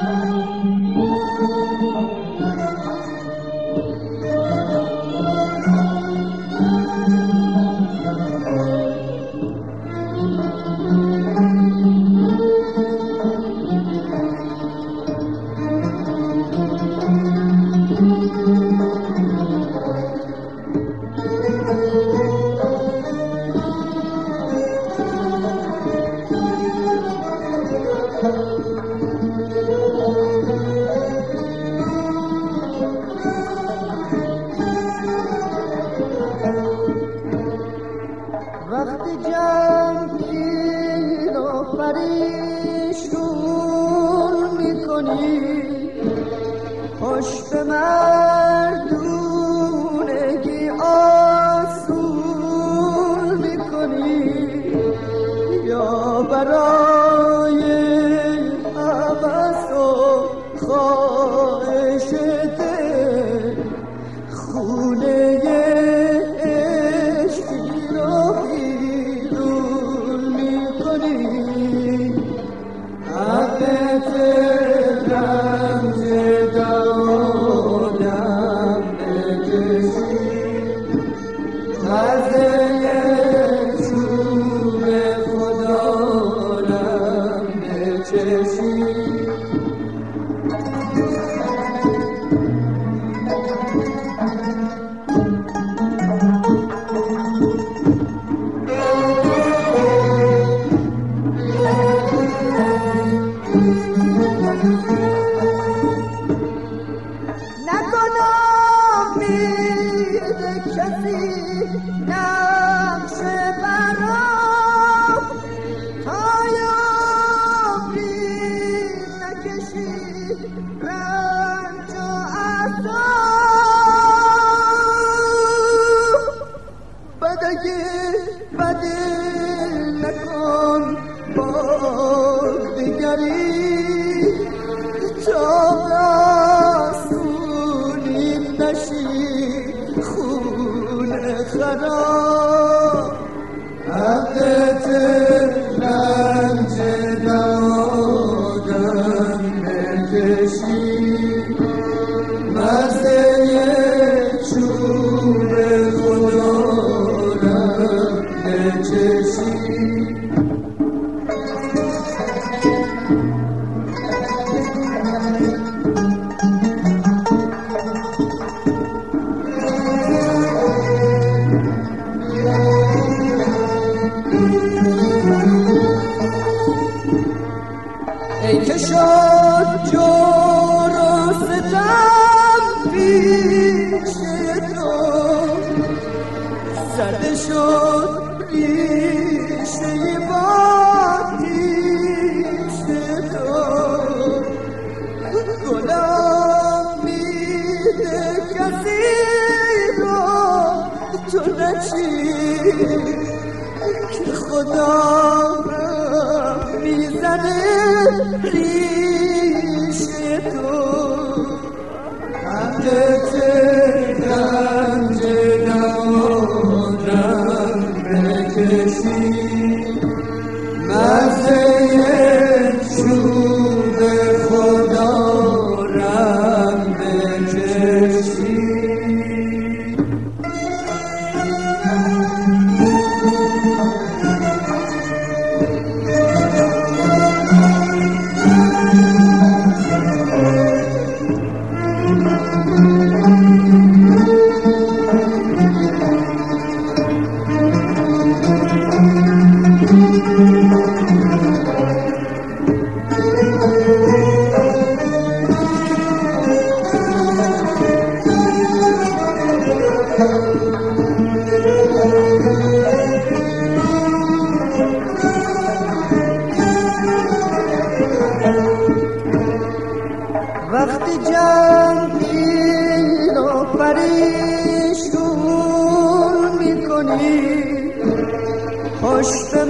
وقتی جمعی رو پریشون میکنی، پشت مردونگی آسون میکنی، یا برای عوض و خواهش دل خونه عشقی رو بیرون میکنی. حقت رنج دادم بکشی، غزه چوب خدا رم بچشی. کسی نقش برام تا یابی نکشی رنج و عذاب. بدگی بدی نکن با دیگری، تا رسولی نشی خراب. حقت رنج دادم بکشی، مزه چوب خدا رم بچشی. ای که شد جور و ستم پیش تو، زده شد ریشه باتیش تو. گلم میده کسی رو تو نچی، که خدا میزنه ریشه تو. حقت رنج دادم بکشی، مزه چوب خدا رم بکشی. وقتی جمعی رو پریشون میکنی، پشت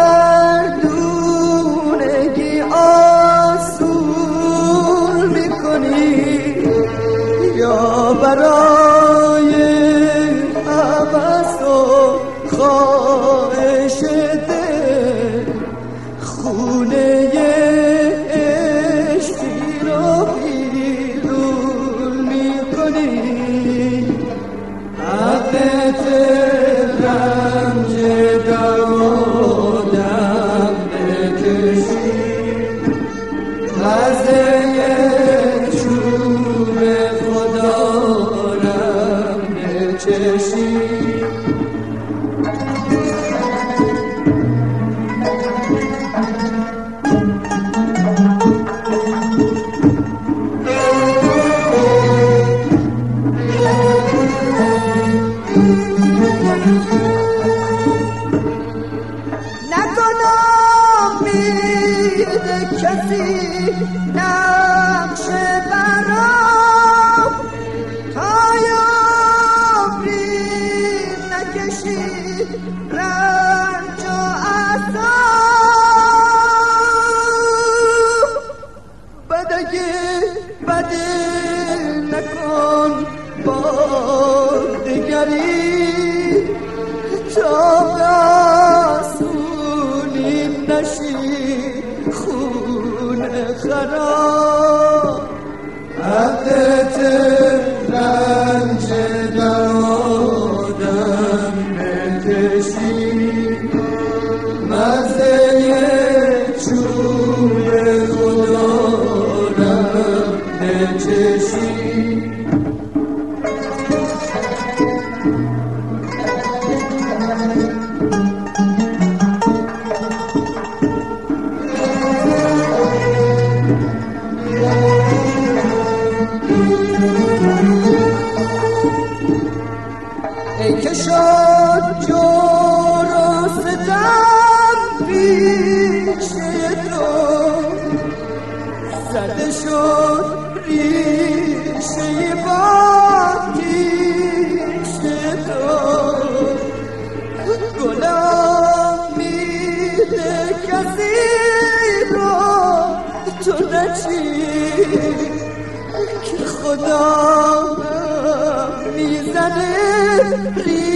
مردونگی آسون میکنی، یا برای عوض و خواهش دل خونه عشقی رو کسی نقش برام تا یابی نکشی رنج و عذاب بده نکن با دگری تا آسونی نشی خون خراب حقت رنج در آدم بکشی مزه چوب خدا رم بچشی ای که شد جور و ستم پیش تو زده شد ریشه باتیش تو غلامیده کسی رو تو نچی که خدا میزنه